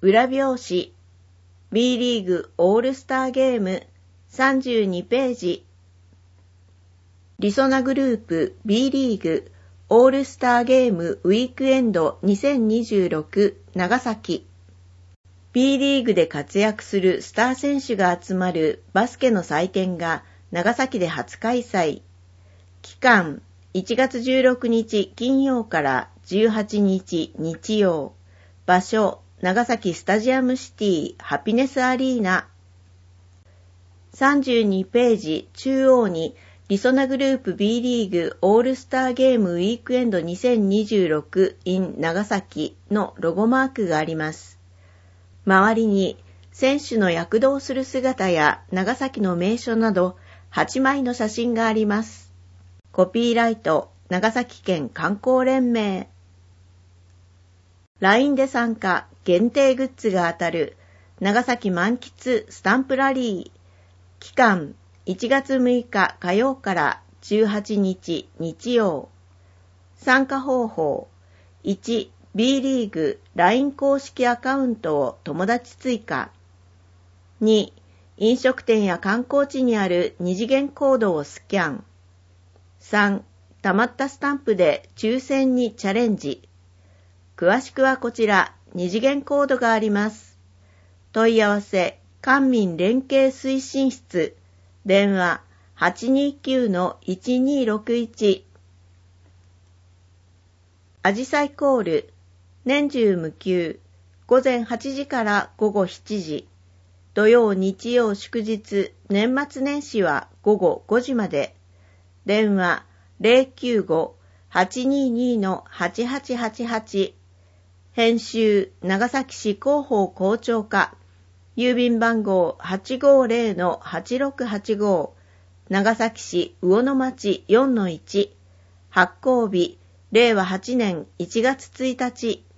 裏表紙 B リーグオールスターゲーム32ページ。りそなグループ B リーグオールスターゲームウィークエンド2026長崎。 B リーグで活躍するスター選手が集まるバスケの祭典が長崎で初開催。期間1月16日金曜から18日日曜。場所長崎スタジアムシティハピネスアリーナ。32ページ中央にりそなグループ B リーグオールスターゲームウィークエンド2026 in 長崎のロゴマークがあります。周りに選手の躍動する姿や長崎の名所など8枚の写真があります。コピーライト長崎県観光連盟。 LINE で参加限定グッズが当たる長崎満喫スタンプラリー。期間1月6日火曜から18日日曜。参加方法1、B リーグ LINE 公式アカウントを友達追加。2、飲食店や観光地にある二次元コードをスキャン。3、溜まったスタンプで抽選にチャレンジ。詳しくはこちら、二次元コードがあります。問い合わせ、官民連携推進室。電話、829-1261。あじさいコール、年中無休、午前8時から午後7時。土曜日曜祝日、年末年始は午後5時まで。電話、095-822-8888。編集、長崎市広報校長課。郵便番号 850-8685。長崎市魚の町 4-1。発行日、令和8年1月1日。